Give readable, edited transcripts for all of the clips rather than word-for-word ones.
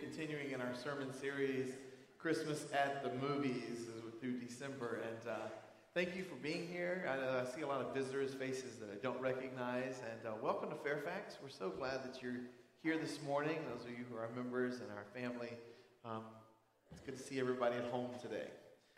continuing in our sermon series, Christmas at the Movies, through December. And thank you for being here. I see a lot of visitors' faces that I don't recognize. And welcome to Fairfax. We're so glad that you're here this morning. Those of you who are members and our family, it's good to see everybody at home today.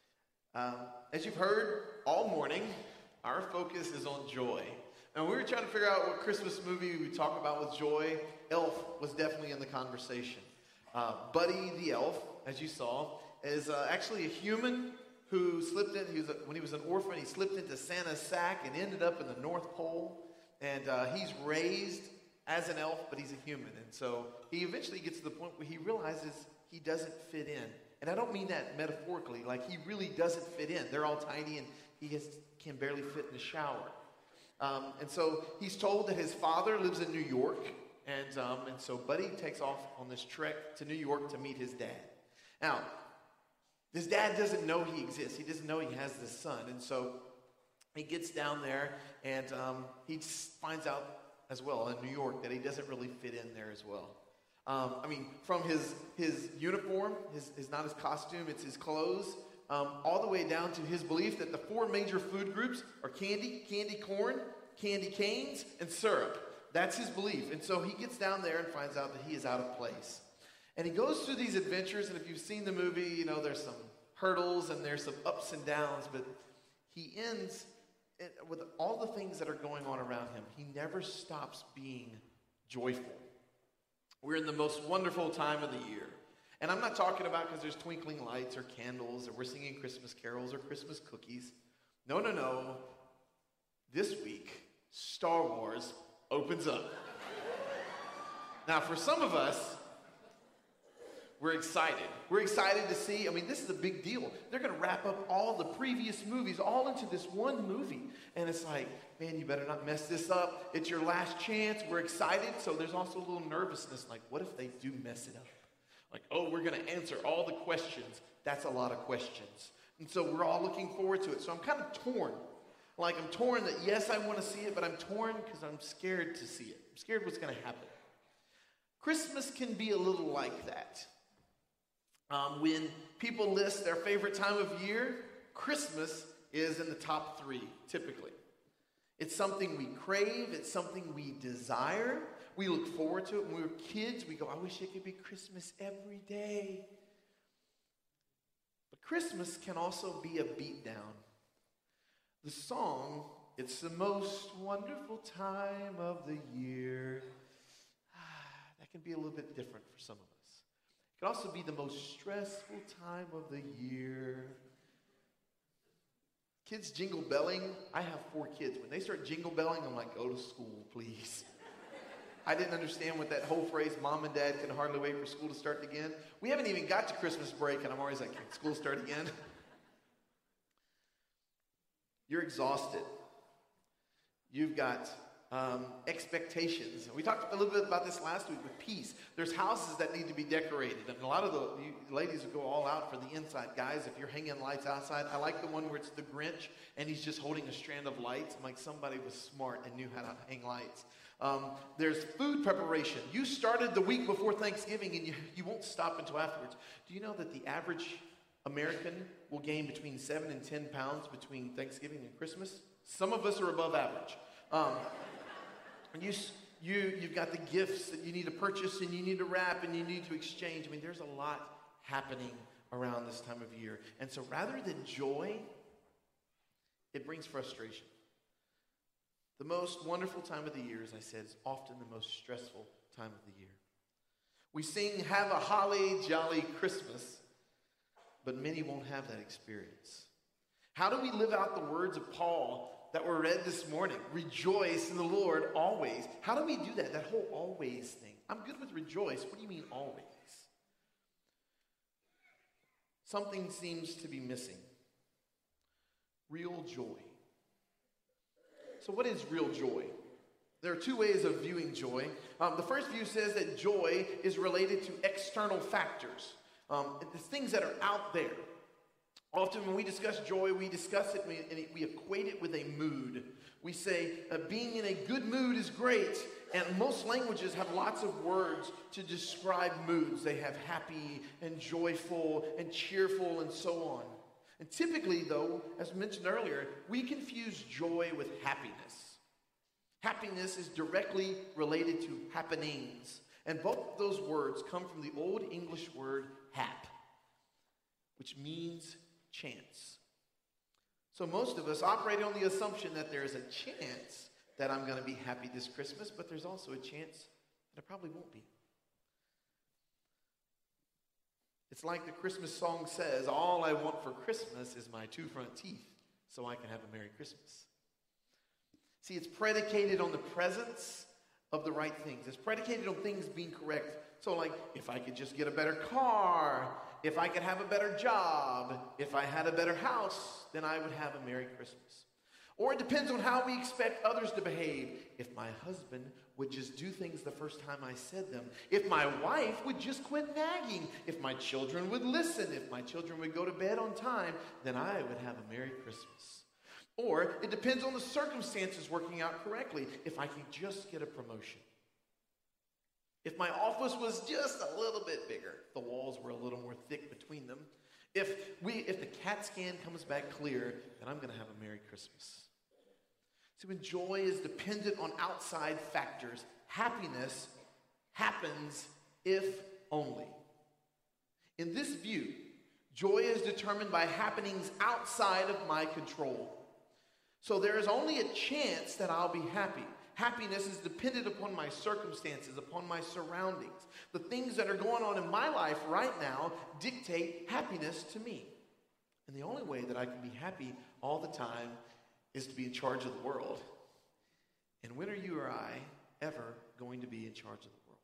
As you've heard all morning, our focus is on joy. And we were trying to figure out what Christmas movie we talk about with joy. Elf was definitely in the conversation. Buddy the Elf, as you saw, is actually a human who slipped in. When he was an orphan, he slipped into Santa's sack and ended up in the North Pole. And he's raised as an elf, but he's a human. And so he eventually gets to the point where he realizes he doesn't fit in. And I don't mean that metaphorically. Like, he really doesn't fit in. They're all tiny, and he can barely fit in the shower. And so he's told that his father lives in New York, and so Buddy takes off on this trek to New York to meet his dad. Now, his dad doesn't know he exists. He doesn't know he has this son, and so he gets down there, and he finds out as well in New York that he doesn't really fit in there as well. From his uniform, his not his costume, it's his clothes, all the way down to his belief that the four major food groups are candy corn, candy canes, and syrup. That's his belief. And so he gets down there and finds out that he is out of place. And he goes through these adventures, and if you've seen the movie, you know there's some hurdles and there's some ups and downs, but he ends with all the things that are going on around him. He never stops being joyful. We're in the most wonderful time of the year. And I'm not talking about because there's twinkling lights or candles or we're singing Christmas carols or Christmas cookies. No. This week, Star Wars opens up. Now, for some of us, we're excited. We're excited to see, this is a big deal. They're going to wrap up all the previous movies all into this one movie. And it's like, man, you better not mess this up. It's your last chance. We're excited. So there's also a little nervousness. Like, what if they do mess it up? Like, oh, we're going to answer all the questions. That's a lot of questions. And so we're all looking forward to it. So I'm kind of torn. Like, I'm torn that, yes, I want to see it, but I'm torn because I'm scared to see it. I'm scared what's going to happen. Christmas can be a little like that. When people list their favorite time of year, Christmas is in the top 3, typically. It's something we crave. It's something we desire. We look forward to it. When we were kids, we go, I wish it could be Christmas every day. But Christmas can also be a beatdown. The song, it's the most wonderful time of the year. That can be a little bit different for some of us. It can also be the most stressful time of the year. Kids jingle belling. I have 4 kids. When they start jingle belling, I'm like, go to school, please. I didn't understand what that whole phrase, mom and dad can hardly wait for school to start again. We haven't even got to Christmas break, and I'm always like, can school start again? You're exhausted. You've got expectations. We talked a little bit about this last week with peace. There's houses that need to be decorated, and a lot of the ladies will go all out for the inside. Guys, if you're hanging lights outside, I like the one where it's the Grinch, and he's just holding a strand of lights. I'm like, somebody was smart and knew how to hang lights. There's food preparation. You started the week before Thanksgiving, and you won't stop until afterwards. Do you know that the average American will gain between 7 and 10 pounds between Thanksgiving and Christmas? Some of us are above average. And you've got the gifts that you need to purchase and you need to wrap and you need to exchange. There's a lot happening around this time of year. And so rather than joy, it brings frustration. The most wonderful time of the year, as I said, is often the most stressful time of the year. We sing, have a holly jolly Christmas, but many won't have that experience. How do we live out the words of Paul that were read this morning? Rejoice in the Lord always. How do we do that? That whole always thing. I'm good with rejoice. What do you mean always? Something seems to be missing. Real joy. So what is real joy? There are 2 ways of viewing joy. The first view says that joy is related to external factors. The things that are out there. Often when we discuss joy, we discuss it and we equate it with a mood. We say being in a good mood is great, and most languages have lots of words to describe moods. They have happy and joyful and cheerful and so on. And typically, though, as mentioned earlier, we confuse joy with happiness. Happiness is directly related to happenings, and both of those words come from the Old English word hap, which means chance. So most of us operate on the assumption that there is a chance that I'm going to be happy this Christmas, but there's also a chance that I probably won't be. It's like the Christmas song says, all I want for Christmas is my 2 front teeth so I can have a Merry Christmas. See, it's predicated on the presence of the right things. It's predicated on things being correct. So like, if I could just get a better car, if I could have a better job, if I had a better house, then I would have a Merry Christmas. Or it depends on how we expect others to behave. If my husband would just do things the first time I said them. If my wife would just quit nagging. If my children would listen. If my children would go to bed on time, then I would have a Merry Christmas. Or it depends on the circumstances working out correctly. If I could just get a promotion. If my office was just a little bit bigger, the walls were a little more thick between them. If the CAT scan comes back clear, then I'm going to have a Merry Christmas. See, when joy is dependent on outside factors, happiness happens if only. In this view, joy is determined by happenings outside of my control. So there is only a chance that I'll be happy. Happiness is dependent upon my circumstances, upon my surroundings. The things that are going on in my life right now dictate happiness to me. And the only way that I can be happy all the time is to be in charge of the world. And when are you or I ever going to be in charge of the world?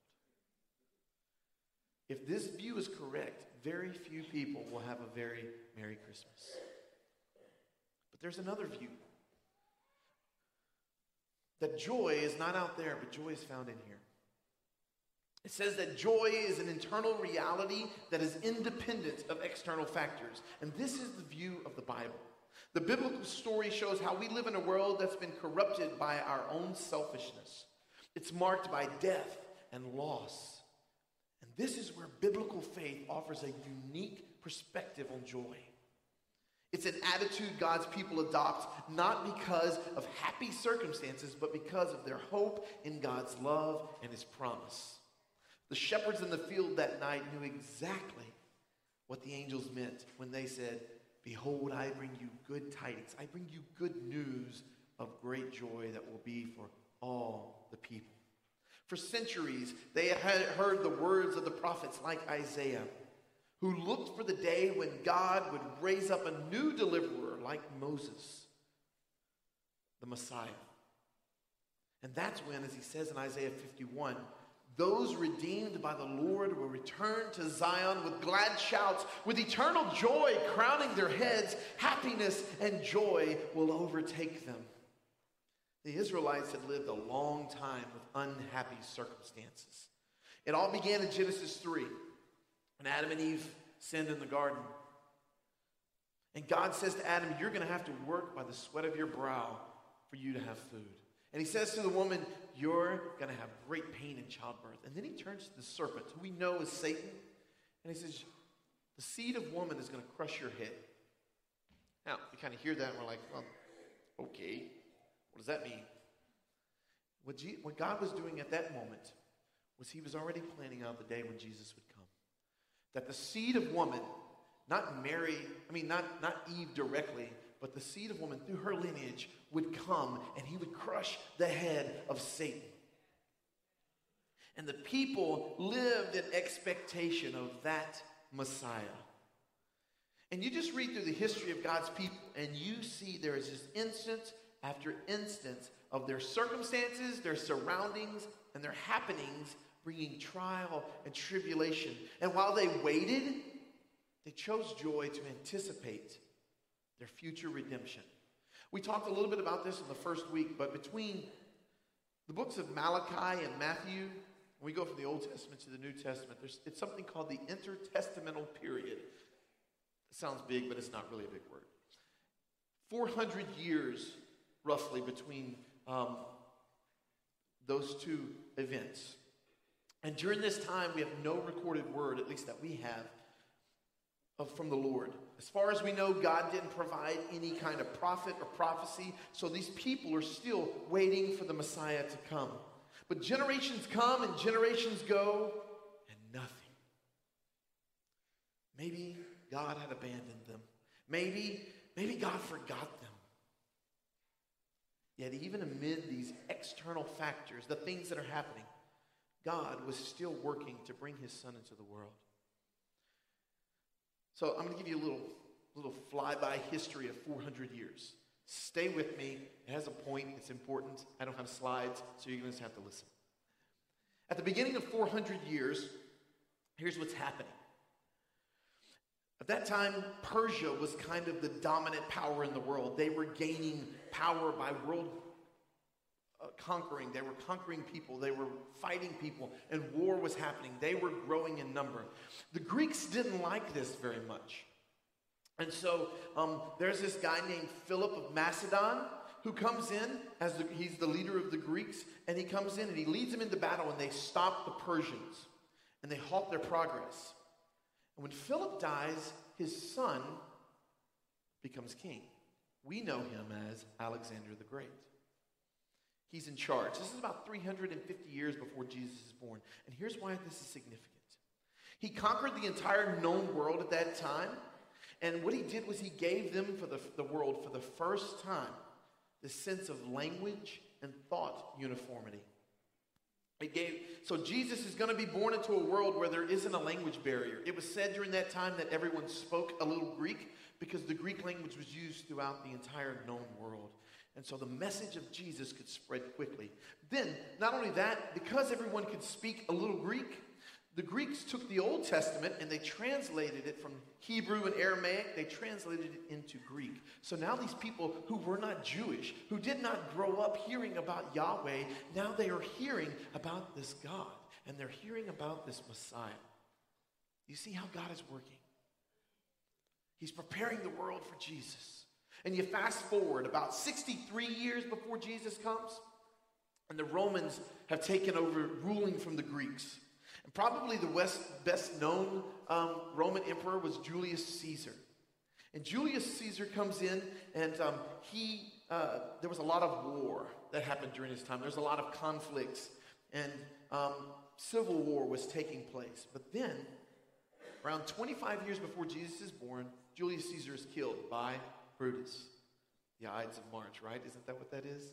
If this view is correct, very few people will have a very Merry Christmas. But there's another view. That joy is not out there, but joy is found in here. It says that joy is an internal reality that is independent of external factors. And this is the view of the Bible. The biblical story shows how we live in a world that's been corrupted by our own selfishness. It's marked by death and loss. And this is where biblical faith offers a unique perspective on joy. It's an attitude God's people adopt not because of happy circumstances, but because of their hope in God's love and his promise. The shepherds in the field that night knew exactly what the angels meant when they said, "Behold, I bring you good tidings. I bring you good news of great joy that will be for all the people." For centuries, they had heard the words of the prophets like Isaiah, who looked for the day when God would raise up a new deliverer like Moses, the Messiah. And that's when, as he says in Isaiah 51, those redeemed by the Lord will return to Zion with glad shouts, with eternal joy crowning their heads. Happiness and joy will overtake them. The Israelites had lived a long time with unhappy circumstances. It all began in Genesis 3. When Adam and Eve sinned in the garden. And God says to Adam, you're going to have to work by the sweat of your brow for you to have food. And he says to the woman, you're going to have great pain in childbirth. And then he turns to the serpent, who we know is Satan. And he says, the seed of woman is going to crush your head. Now, we kind of hear that and we're like, well, okay, what does that mean? What God was doing at that moment was he was already planning out the day when Jesus would come. That the seed of woman, not Eve directly, but the seed of woman through her lineage would come and he would crush the head of Satan. And the people lived in expectation of that Messiah. And you just read through the history of God's people and you see there is just instance after instance of their circumstances, their surroundings, and their happenings bringing trial and tribulation. And while they waited, they chose joy to anticipate their future redemption. We talked a little bit about this in the first week, but between the books of Malachi and Matthew, when we go from the Old Testament to the New Testament, it's something called the intertestamental period. It sounds big, but it's not really a big word. 400 years, roughly, between those two events. And during this time, we have no recorded word, at least that we have, from the Lord. As far as we know, God didn't provide any kind of prophet or prophecy, so these people are still waiting for the Messiah to come. But generations come and generations go, and nothing. Maybe God had abandoned them. Maybe God forgot them. Yet even amid these external factors, the things that are happening, God was still working to bring his son into the world. So I'm going to give you a little flyby history of 400 years. Stay with me. It has a point. It's important. I don't have slides, so you're going to have to listen. At the beginning of 400 years, here's what's happening. At that time, Persia was kind of the dominant power in the world. They were gaining power by world conquering. They were conquering people. They were fighting people, and war was happening. They were growing in number. The Greeks didn't like this very much. And so there's this guy named Philip of Macedon who comes in he's the leader of the Greeks, and he comes in and he leads them into battle, and they stop the Persians, and they halt their progress. And when Philip dies, his son becomes king. We know him as Alexander the Great. He's in charge. This is about 350 years before Jesus is born. And here's why this is significant. He conquered the entire known world at that time. And what he did was he gave them for the world for the first time the sense of language and thought uniformity. So Jesus is going to be born into a world where there isn't a language barrier. It was said during that time that everyone spoke a little Greek because the Greek language was used throughout the entire known world. And so the message of Jesus could spread quickly. Then, not only that, because everyone could speak a little Greek, the Greeks took the Old Testament and they translated it from Hebrew and Aramaic. They translated it into Greek. So now these people who were not Jewish, who did not grow up hearing about Yahweh, now they are hearing about this God. And they're hearing about this Messiah. You see how God is working? He's preparing the world for Jesus. And you fast forward about 63 years before Jesus comes, and the Romans have taken over ruling from the Greeks. And probably the best known Roman emperor was Julius Caesar. And Julius Caesar comes in, and there was a lot of war that happened during his time. There was a lot of conflicts, and civil war was taking place. But then, around 25 years before Jesus is born, Julius Caesar is killed by Brutus. The Ides of March, right? Isn't that what that is?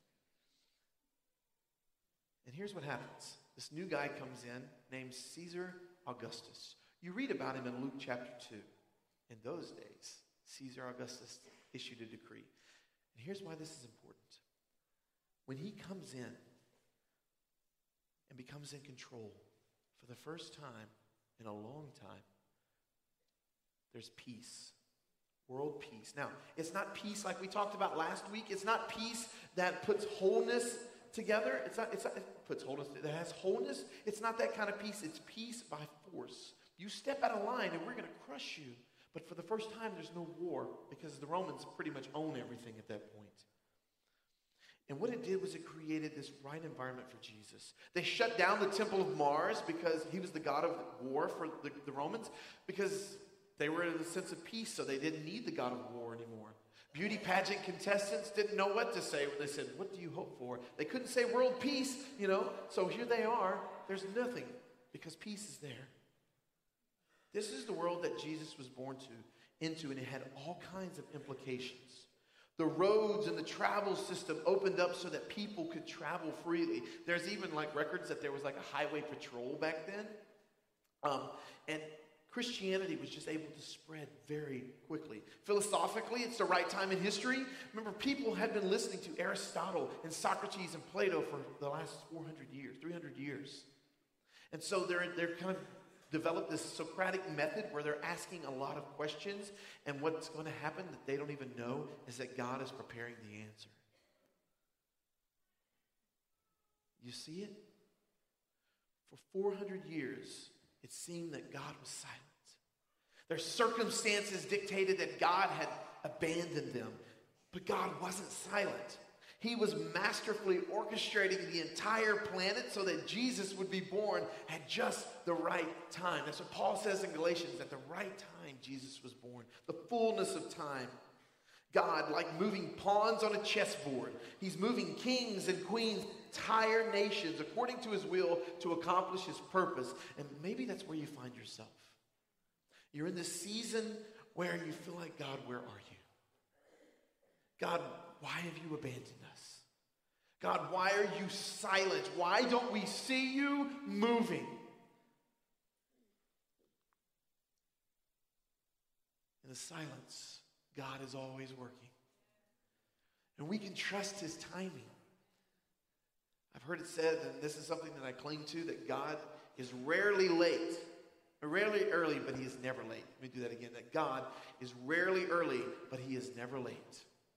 And here's what happens. This new guy comes in named Caesar Augustus. You read about him in Luke chapter 2. In those days, Caesar Augustus issued a decree. And here's why this is important. When he comes in and becomes in control for the first time in a long time, there's peace. World peace. Now, it's not peace like we talked about last week. It's not peace that puts wholeness together. It's not it puts wholeness, that has wholeness. It's not that kind of peace. It's peace by force. You step out of line and we're going to crush you. But for the first time, there's no war because the Romans pretty much own everything at that point. And what it did was it created this right environment for Jesus. They shut down the temple of Mars because he was the god of war for the Romans, because they were in a sense of peace, so they didn't need the god of war anymore. Beauty pageant contestants didn't know what to say when they said, "What do you hope for?" They couldn't say world peace, So here they are. There's nothing because peace is there. This is the world that Jesus was born into, and it had all kinds of implications. The roads and the travel system opened up so that people could travel freely. There's even records that there was a highway patrol back then. And Christianity was just able to spread very quickly. Philosophically, it's the right time in history. Remember, people had been listening to Aristotle and Socrates and Plato for the last 400 years, 300 years. And so they're kind of developed this Socratic method where they're asking a lot of questions, and what's going to happen that they don't even know is that God is preparing the answer. You see it? For 400 years, it seemed that God was silent, Their circumstances dictated that God had abandoned them. But God wasn't silent. He was masterfully orchestrating the entire planet so that Jesus would be born at just the right time. That's what Paul says in Galatians, at the right time Jesus was born. The fullness of time. God, like moving pawns on a chessboard, he's moving kings and queens, entire nations, according to his will to accomplish his purpose. And maybe that's where you find yourself. You're in this season where you feel like, God, where are you? God, why have you abandoned us? God, why are you silent? Why don't we see you moving? In the silence, God is always working. And we can trust his timing. I've heard it said, and this is something that I cling to, that God is rarely late. Rarely early, but he is never late. Let me do that again. That God is rarely early, but he is never late.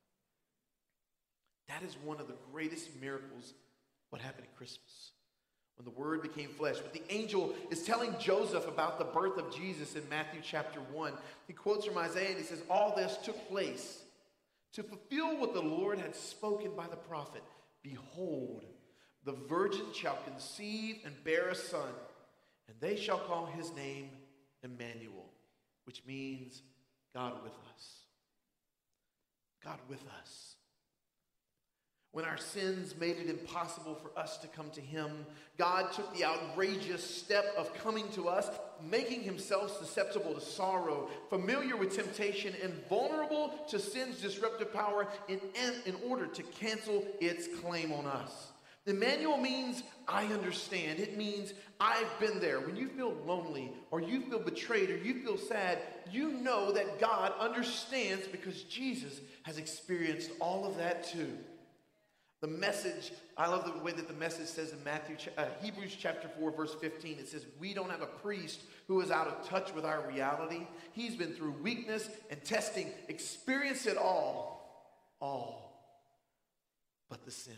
That is one of the greatest miracles, what happened at Christmas, when the Word became flesh. But the angel is telling Joseph about the birth of Jesus in Matthew chapter 1. He quotes from Isaiah and he says, all this took place to fulfill what the Lord had spoken by the prophet. Behold, the virgin shall conceive and bear a son, and they shall call his name Emmanuel, which means God with us. God with us. When our sins made it impossible for us to come to him, God took the outrageous step of coming to us, making himself susceptible to sorrow, familiar with temptation, and vulnerable to sin's disruptive power in order to cancel its claim on us. Emmanuel means I understand. It means I've been there. When you feel lonely or you feel betrayed or you feel sad, you know that God understands because Jesus has experienced all of that too. The message, I love the way that the message says in Hebrews chapter 4, verse 15. It says, we don't have a priest who is out of touch with our reality. He's been through weakness and testing, experienced it all but the sin.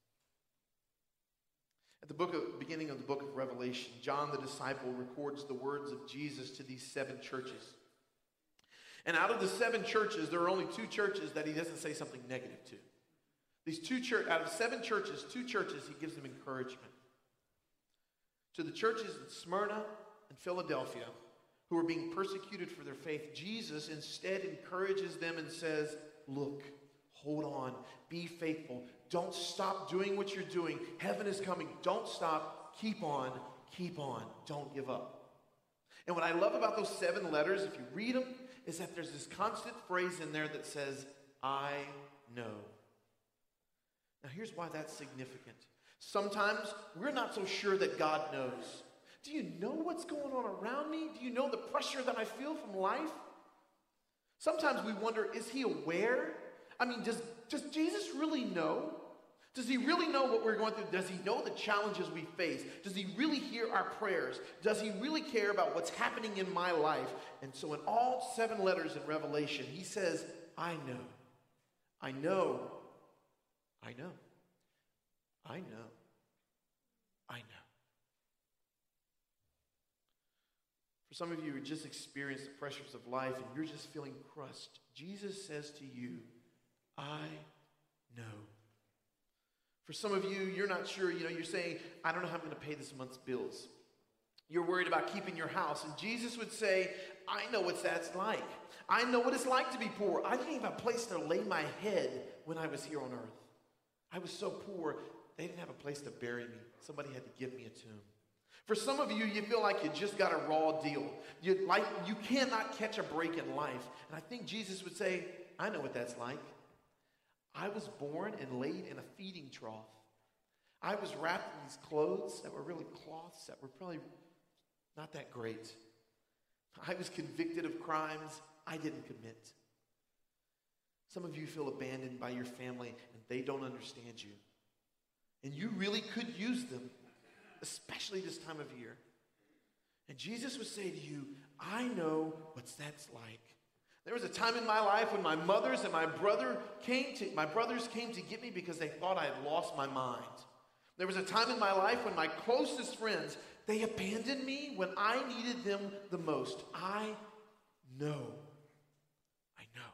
At the beginning of the book of Revelation, John the disciple records the words of Jesus to these 7 churches. And out of the 7 churches, there are only 2 churches that he doesn't say something negative to. Out of 7 churches, 2 churches, he gives them encouragement. To the churches in Smyrna and Philadelphia, who are being persecuted for their faith, Jesus instead encourages them and says, look, hold on, be faithful. Don't stop doing what you're doing. Heaven is coming. Don't stop. Keep on. Don't give up. And what I love about those 7 letters, if you read them, is that there's this constant phrase in there that says, I know. Now here's why that's significant. Sometimes we're not so sure that God knows. Do you know what's going on around me? Do you know the pressure that I feel from life? Sometimes we wonder, is he aware? I mean, does Jesus really know? Does he really know what we're going through? Does he know the challenges we face? Does he really hear our prayers? Does he really care about what's happening in my life? And so in all 7 letters in Revelation, he says, I know. I know. I know. I know. I know. For some of you who just experienced the pressures of life and you're just feeling crushed, Jesus says to you, I know. For some of you, you're not sure, you're saying, I don't know how I'm going to pay this month's bills. You're worried about keeping your house. And Jesus would say, I know what that's like. I know what it's like to be poor. I didn't even have a place to lay my head when I was here on earth. I was so poor, they didn't have a place to bury me. Somebody had to give me a tomb. For some of you, you feel like you just got a raw deal. You cannot catch a break in life. And I think Jesus would say, I know what that's like. I was born and laid in a feeding trough. I was wrapped in these clothes that were really cloths that were probably not that great. I was convicted of crimes I didn't commit. Some of you feel abandoned by your family and they don't understand you. And you really could use them, especially this time of year. And Jesus would say to you, I know what that's like. There was a time in my life when my mothers and my brothers came to get me because they thought I had lost my mind. There was a time in my life when my closest friends, they abandoned me when I needed them the most. I know. I know.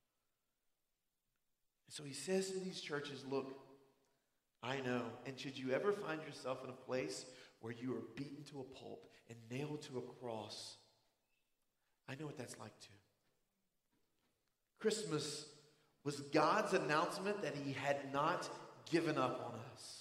And so he says to these churches, look, I know. And should you ever find yourself in a place where you are beaten to a pulp and nailed to a cross, I know what that's like too. Christmas was God's announcement that he had not given up on us.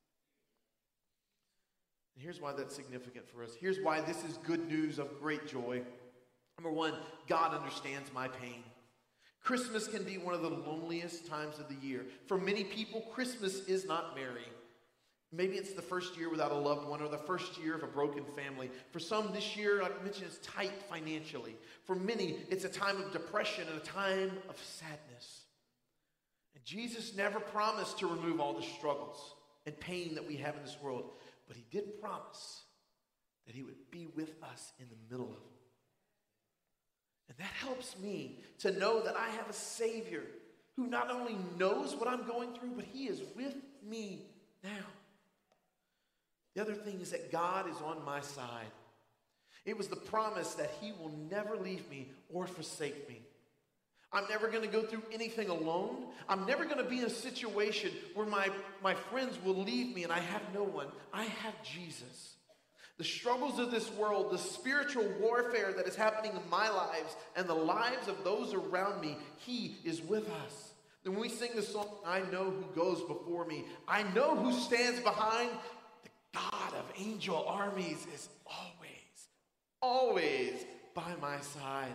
And here's why that's significant for us. Here's why this is good news of great joy. Number one, God understands my pain. Christmas can be one of the loneliest times of the year. For many people, Christmas is not merry. Maybe it's the first year without a loved one or the first year of a broken family. For some, this year, like I mentioned, is tight financially. For many, it's a time of depression and a time of sadness. And Jesus never promised to remove all the struggles and pain that we have in this world, but he did promise that he would be with us in the middle of it. And that helps me to know that I have a Savior who not only knows what I'm going through, but he is with me now. The other thing is that God is on my side. It was the promise that he will never leave me or forsake me. I'm never going to go through anything alone. I'm never going to be in a situation where my friends will leave me and I have no one. I have Jesus. The struggles of this world, the spiritual warfare that is happening in my lives and the lives of those around me, he is with us. And when we sing the song, I know who goes before me, I know who stands behind, the God of angel armies is always by my side.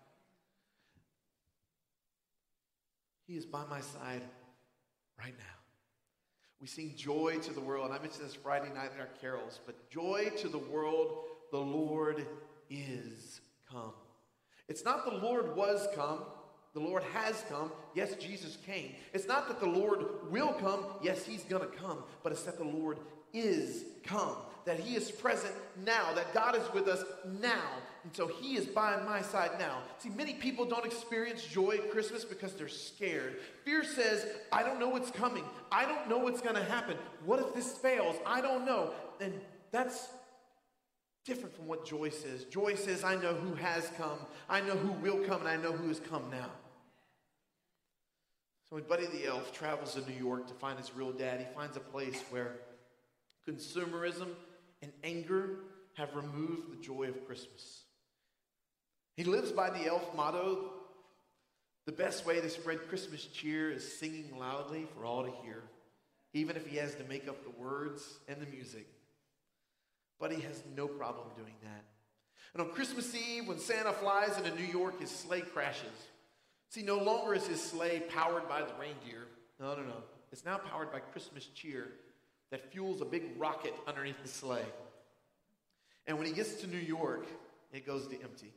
He is by my side right now. We sing joy to the world. I mentioned this Friday night in our carols, but joy to the world, the Lord is come. It's not the Lord was come. The Lord has come. Yes, Jesus came. It's not that the Lord will come. Yes, he's going to come. But it's that the Lord is come. That he is present now. That God is with us now. And so he is by my side now. See, many people don't experience joy at Christmas because they're scared. Fear says, I don't know what's coming. I don't know what's going to happen. What if this fails? I don't know. And that's different from what joy says. Joy says, I know who has come. I know who will come, and I know who has come now. So when Buddy the Elf travels to New York to find his real dad, he finds a place where consumerism and anger have removed the joy of Christmas. He lives by the elf motto, the best way to spread Christmas cheer is singing loudly for all to hear, even if he has to make up the words and the music. But he has no problem doing that. And on Christmas Eve, when Santa flies into New York, his sleigh crashes. See, no longer is his sleigh powered by the reindeer. No. It's now powered by Christmas cheer that fuels a big rocket underneath the sleigh. And when he gets to New York, it goes to empty.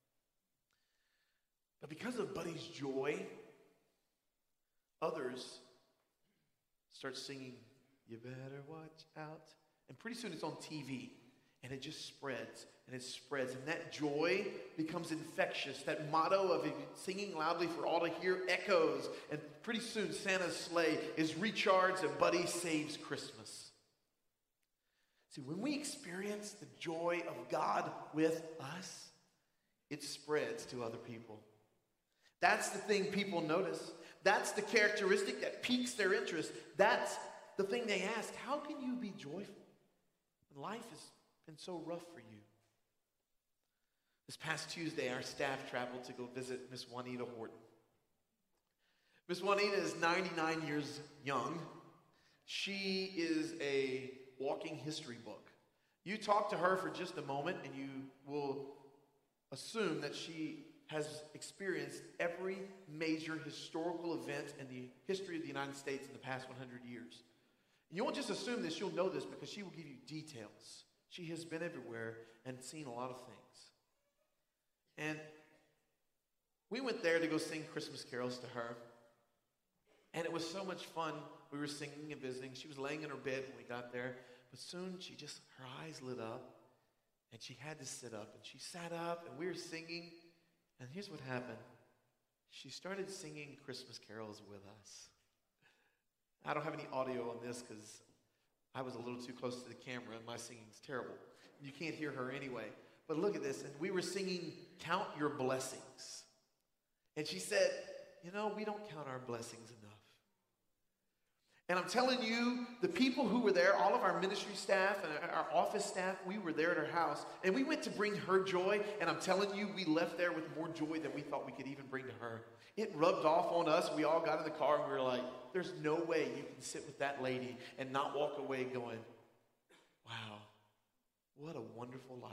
But because of Buddy's joy, others start singing, you better watch out. And pretty soon it's on TV. And it just spreads, and it spreads. And that joy becomes infectious. That motto of singing loudly for all to hear echoes. And pretty soon Santa's sleigh is recharged and Buddy saves Christmas. See, when we experience the joy of God with us, it spreads to other people. That's the thing people notice. That's the characteristic that piques their interest. That's the thing they ask. How can you be joyful when life has been so rough for you? This past Tuesday, our staff traveled to go visit Miss Juanita Horton. Miss Juanita is 99 years young. She is a walking history book. You talk to her for just a moment and you will assume that she has experienced every major historical event in the history of the United States in the past 100 years. And you won't just assume this, you'll know this because she will give you details. She has been everywhere and seen a lot of things. And we went there to go sing Christmas carols to her. And it was so much fun. We were singing and visiting. She was laying in her bed when we got there. But soon her eyes lit up. And she had to sit up. And she sat up and we were singing. And here's what happened. She started singing Christmas carols with us. I don't have any audio on this because I was a little too close to the camera and my singing's terrible. You can't hear her anyway. But look at this. And we were singing, Count Your Blessings. And she said, we don't count our blessings enough. And I'm telling you, the people who were there, all of our ministry staff and our office staff, we were there at her house. And we went to bring her joy. And I'm telling you, we left there with more joy than we thought we could even bring to her. It rubbed off on us. We all got in the car and we were like, there's no way you can sit with that lady and not walk away going, wow, what a wonderful life.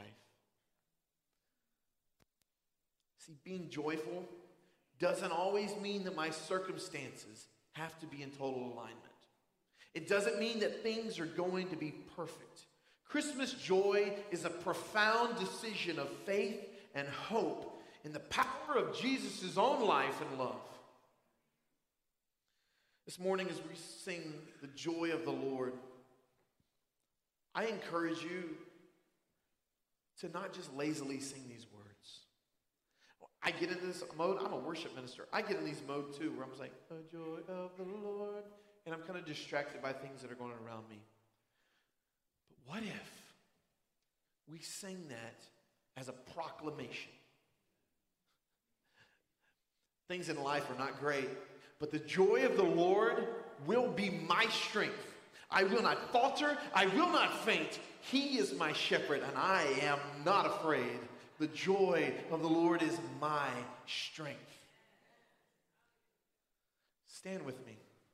See, being joyful doesn't always mean that my circumstances have to be in total alignment. It doesn't mean that things are going to be perfect. Christmas joy is a profound decision of faith and hope in the power of Jesus' own life and love. This morning as we sing the joy of the Lord, I encourage you to not just lazily sing these words. I get into this mode. I'm a worship minister. I get in these mode too where I'm like, the joy of the Lord. And I'm kind of distracted by things that are going on around me. But what if we sing that as a proclamation? Things in life are not great, but the joy of the Lord will be my strength. I will not falter. I will not faint. He is my shepherd, and I am not afraid. The joy of the Lord is my strength. Stand with me.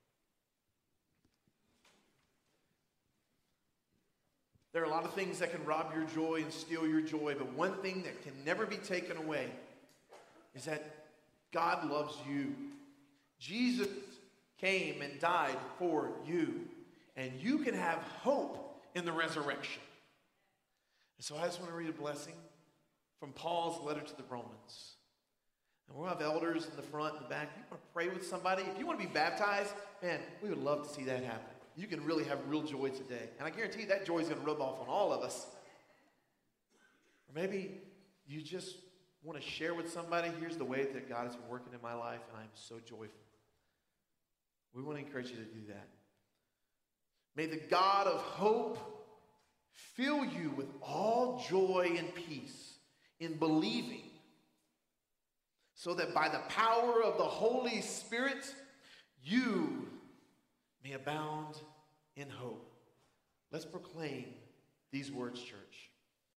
There are a lot of things that can rob your joy and steal your joy, but one thing that can never be taken away is that God loves you. Jesus came and died for you, and you can have hope in the resurrection. And so I just want to read a blessing from Paul's letter to the Romans. And we'll have elders in the front and the back. If you want to pray with somebody, if you want to be baptized, man, we would love to see that happen. You can really have real joy today. And I guarantee you that joy is going to rub off on all of us. Or maybe you just want to share with somebody, here's the way that God has been working in my life, and I'm so joyful. We want to encourage you to do that. May the God of hope fill you with all joy and peace in believing, so that by the power of the Holy Spirit, you may abound in hope. Let's proclaim these words, church.